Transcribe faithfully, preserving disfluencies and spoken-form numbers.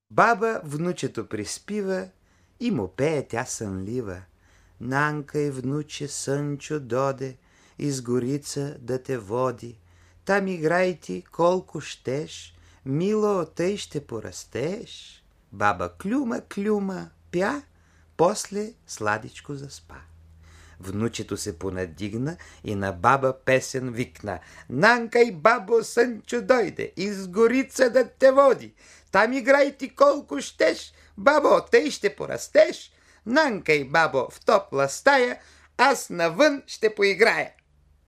Баба внучето приспива и му пее тя сънлива. Нанкай, внуче, Сънчо доде из горица да те води. Там играй ти колко щеш, мило, тъй ще порастеш. Баба клюма, клюма, пя, после сладичко заспа. Внучето се понадигна и на баба песен викна: Нанкай, бабо, Сънчо дойде из горица да те води. Там играй ти колко щеш, бабо, тъй ще порастеш. Нанкай, бабо, в топла стая, аз навън ще поиграя.